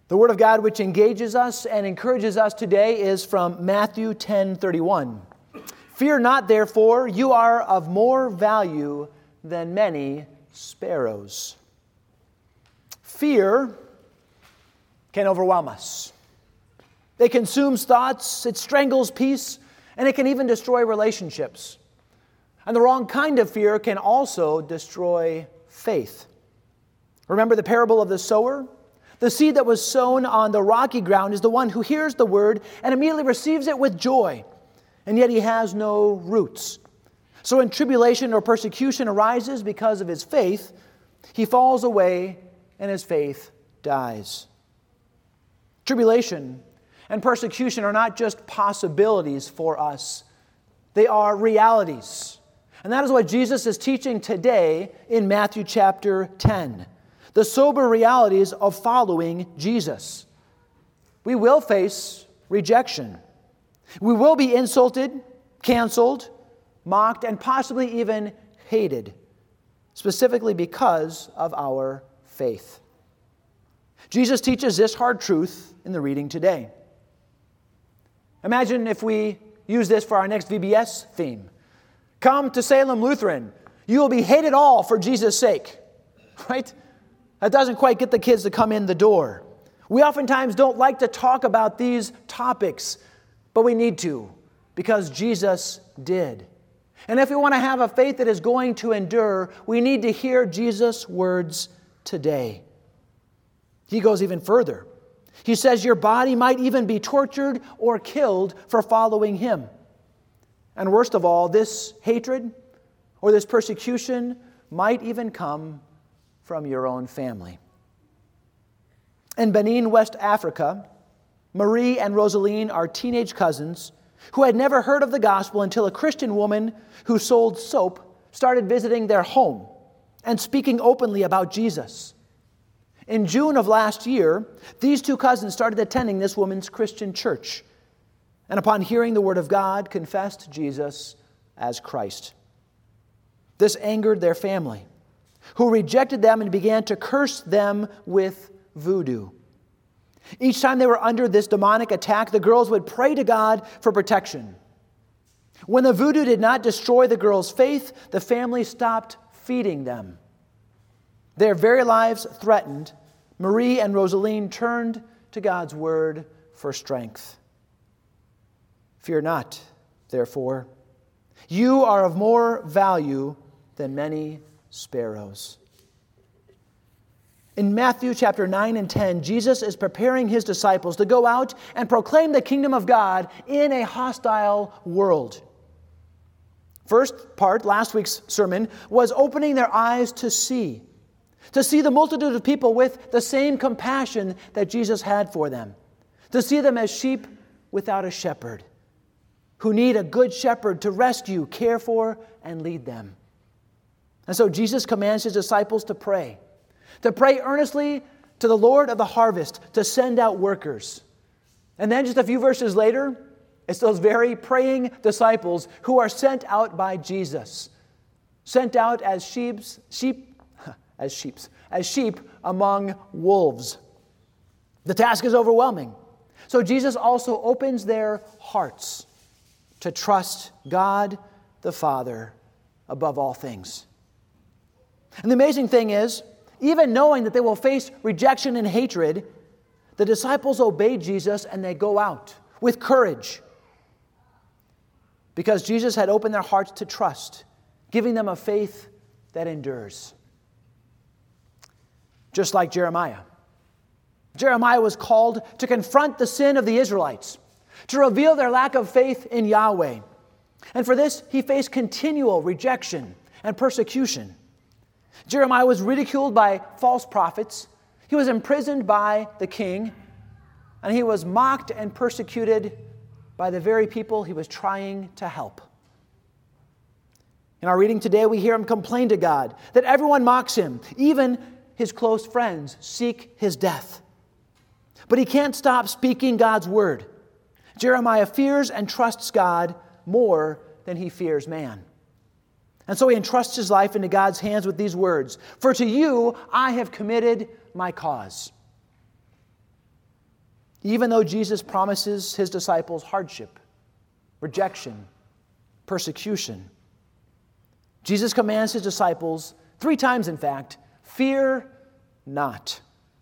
The Word of God which engages us and encourages us today is from Matthew 10:31. Fear not, therefore, you are of more value than many sparrows. Fear can overwhelm us. It consumes thoughts, it strangles peace, and it can even destroy relationships. And the wrong kind of fear can also destroy faith. Remember the parable of the sower? The seed that was sown on the rocky ground is the one who hears the word and immediately receives it with joy, and yet he has no roots. So when tribulation or persecution arises because of his faith, he falls away and his faith dies. Tribulation and persecution are not just possibilities for us. They are realities. And that is what Jesus is teaching today in Matthew chapter 10. The sober realities of following Jesus. We will face rejection. We will be insulted, canceled, mocked, and possibly even hated, specifically because of our faith. Jesus teaches this hard truth in the reading today. Imagine if we use this for our next VBS theme. Come to Salem Lutheran. You will be hated all for Jesus' sake. Right? That doesn't quite get the kids to come in the door. We oftentimes don't like to talk about these topics, but we need to, because Jesus did. And if we want to have a faith that is going to endure, we need to hear Jesus' words today. He goes even further. He says your body might even be tortured or killed for following Him. And worst of all, this hatred or this persecution might even come from your own family. In Benin, West Africa, Marie and Rosaline are teenage cousins who had never heard of the gospel until a Christian woman who sold soap started visiting their home and speaking openly about Jesus. In June of last year, these two cousins started attending this woman's Christian church, and upon hearing the word of God, confessed Jesus as Christ. This angered their family, who rejected them and began to curse them with voodoo. Each time they were under this demonic attack, the girls would pray to God for protection. When the voodoo did not destroy the girls' faith, the family stopped feeding them. Their very lives threatened, Marie and Rosaline turned to God's word for strength. Fear not, therefore. You are of more value than many sparrows. In Matthew chapter 9 and 10, Jesus is preparing His disciples to go out and proclaim the kingdom of God in a hostile world. First part, last week's sermon, was opening their eyes to see the multitude of people with the same compassion that Jesus had for them, to see them as sheep without a shepherd, who need a good shepherd to rescue, care for, and lead them. And so Jesus commands His disciples to pray earnestly to the Lord of the harvest to send out workers. And then just a few verses later, it's those very praying disciples who are sent out by Jesus, sent out as sheep among wolves. The task is overwhelming. So Jesus also opens their hearts to trust God the Father above all things. And the amazing thing is, even knowing that they will face rejection and hatred, the disciples obey Jesus and they go out with courage, because Jesus had opened their hearts to trust, giving them a faith that endures. Just like Jeremiah. Jeremiah was called to confront the sin of the Israelites, to reveal their lack of faith in Yahweh. And for this, he faced continual rejection and persecution. Jeremiah was ridiculed by false prophets. He was imprisoned by the king. And he was mocked and persecuted by the very people he was trying to help. In our reading today, we hear him complain to God that everyone mocks him. Even his close friends seek his death. But he can't stop speaking God's word. Jeremiah fears and trusts God more than he fears man. And so he entrusts his life into God's hands with these words, "For to you I have committed my cause." even though Jesus promises his disciples hardship, rejection, persecution. Jesus commands his disciples 3 times, in fact, fear not.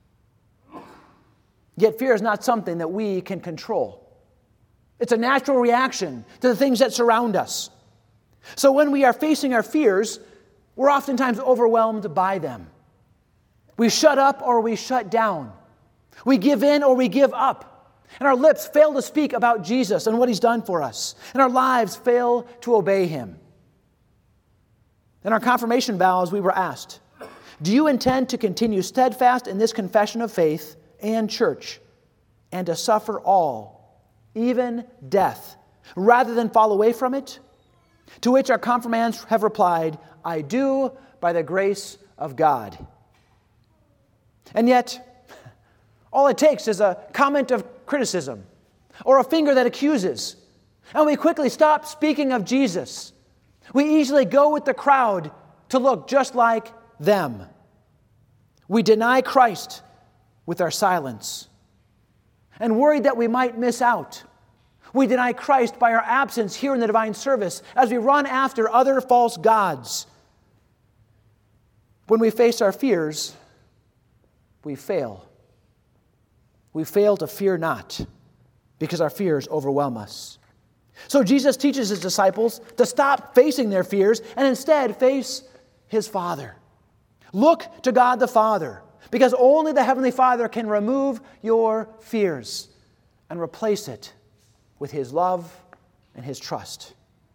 Yet fear is not something that we can control. It's a natural reaction to the things that surround us. So when we are facing our fears, we're oftentimes overwhelmed by them. We shut up or we shut down. We give in or we give up. And our lips fail to speak about Jesus and what he's done for us. And our lives fail to obey him. In our confirmation vows, we were asked, do you intend to continue steadfast in this confession of faith and church, and to suffer all, even death, rather than fall away from it? To which our confirmands have replied, I do, by the grace of God. And yet, all it takes is a comment of criticism or a finger that accuses, and we quickly stop speaking of Jesus. We easily go with the crowd to look just like them. We deny Christ with our silence. And worried that we might miss out, we deny Christ by our absence here in the divine service as we run after other false gods. When we face our fears, we fail. We fail to fear not because our fears overwhelm us. So Jesus teaches his disciples to stop facing their fears and instead face his Father. Look to God the Father, because only the Heavenly Father can remove your fears and replace it with his love and his trust.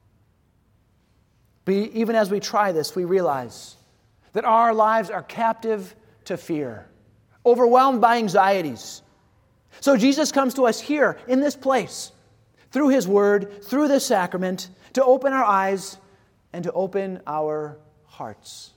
Even as we try this, we realize that our lives are captive to fear, overwhelmed by anxieties. So Jesus comes to us here in this place, through his word, through this sacrament, to open our eyes and to open our hearts.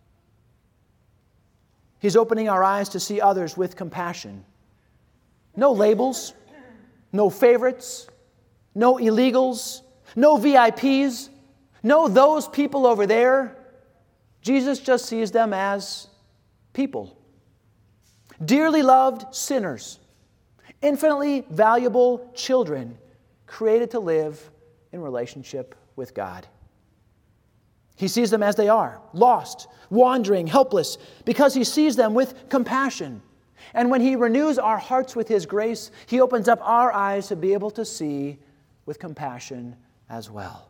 He's opening our eyes to see others with compassion. No labels, no favorites, no illegals, no VIPs, no those people over there. Jesus just sees them as people. Dearly loved sinners, infinitely valuable children, created to live in relationship with God. He sees them as they are, lost, wandering, helpless, because he sees them with compassion. And when he renews our hearts with his grace, he opens up our eyes to be able to see with compassion as well.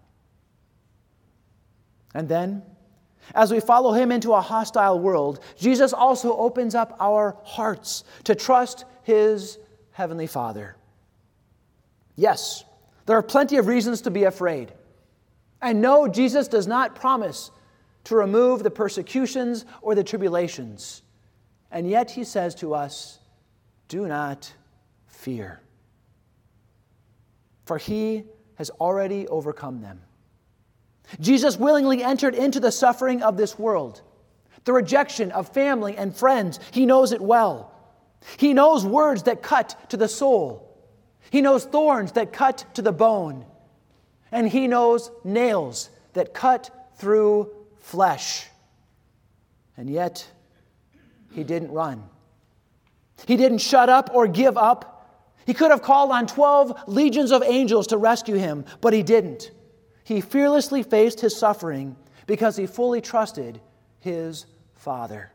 And then, as we follow him into a hostile world, Jesus also opens up our hearts to trust his Heavenly Father. Yes, there are plenty of reasons to be afraid. And no, Jesus does not promise to remove the persecutions or the tribulations. And yet he says to us, do not fear. For he has already overcome them. Jesus willingly entered into the suffering of this world, the rejection of family and friends. He knows it well. He knows words that cut to the soul. He knows thorns that cut to the bone. And he knows nails that cut through flesh. And yet, he didn't run. He didn't shut up or give up. He could have called on 12 legions of angels to rescue him, but he didn't. He fearlessly faced his suffering because he fully trusted his Father.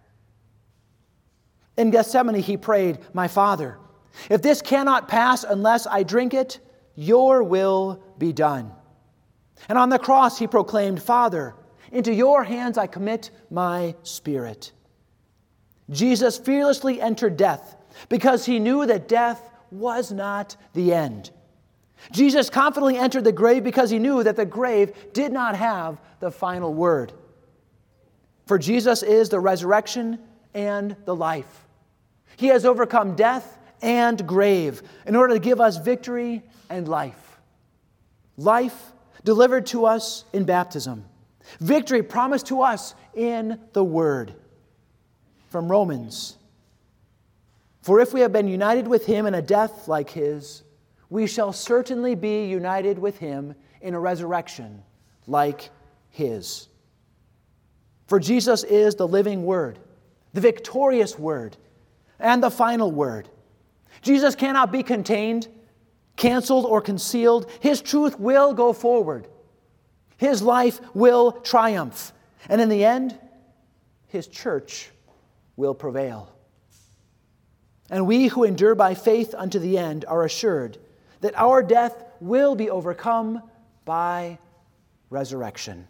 In Gethsemane, he prayed, my Father, if this cannot pass unless I drink it, your will be done. And on the cross, he proclaimed, Father, into your hands I commit my spirit. Jesus fearlessly entered death because he knew that death was not the end. Jesus confidently entered the grave because he knew that the grave did not have the final word. For Jesus is the resurrection and the life. He has overcome death and grave in order to give us victory and life. Life delivered to us in baptism. Victory promised to us in the Word. From Romans, for if we have been united with him in a death like his, we shall certainly be united with him in a resurrection like his. For Jesus is the living Word, the victorious Word, and the final Word. Jesus cannot be contained, canceled, or concealed. His truth will go forward. His life will triumph. And in the end, His church will prevail. And we who endure by faith unto the end are assured that our death will be overcome by resurrection.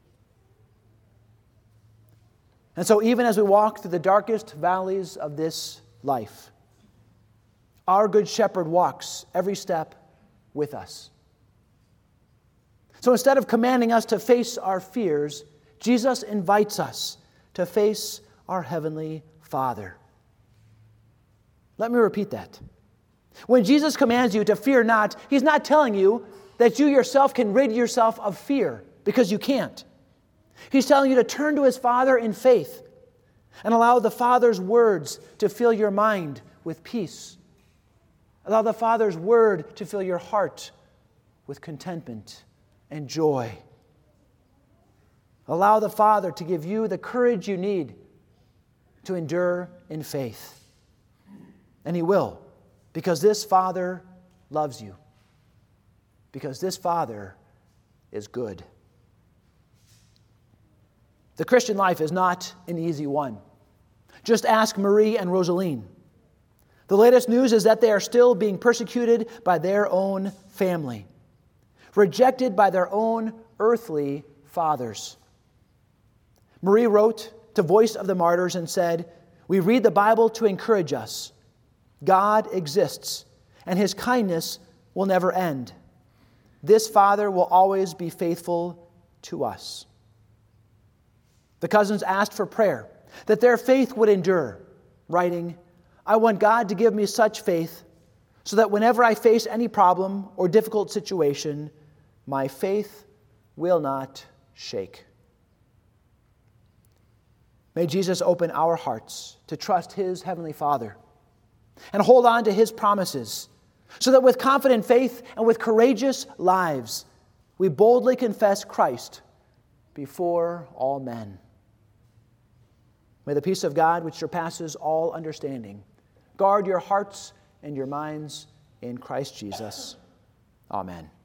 And so even as we walk through the darkest valleys of this life, our Good Shepherd walks every step with us. So instead of commanding us to face our fears, Jesus invites us to face our Heavenly Father. Let me repeat that. When Jesus commands you to fear not, He's not telling you that you yourself can rid yourself of fear, because you can't. He's telling you to turn to His Father in faith and allow the Father's words to fill your mind with peace. Allow the Father's word to fill your heart with contentment and joy. Allow the Father to give you the courage you need to endure in faith. And He will, because this Father loves you. Because this Father is good. The Christian life is not an easy one. Just ask Marie and Rosaline. The latest news is that they are still being persecuted by their own family, rejected by their own earthly fathers. Marie wrote to Voice of the Martyrs and said, "We read the Bible to encourage us. God exists, and His kindness will never end. This Father will always be faithful to us." The cousins asked for prayer, that their faith would endure, writing, "I want God to give me such faith so that whenever I face any problem or difficult situation, my faith will not shake." May Jesus open our hearts to trust His Heavenly Father and hold on to His promises, so that with confident faith and with courageous lives, we boldly confess Christ before all men. May the peace of God, which surpasses all understanding, guard your hearts and your minds in Christ Jesus. Amen.